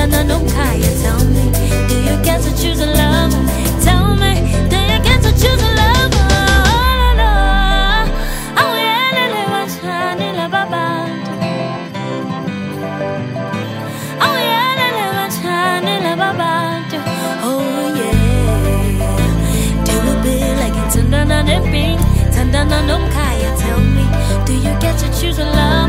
Tandana no kaya, tell me, do you get to choose a lover? Tell me, do you get to choose a lover? Oh yeah, lele wachani la baba. Oh yeah, lele wachani la baba. Oh yeah, do it big like it's tandana neping, tandana no kaya. Tell me, do you get to choose a lover?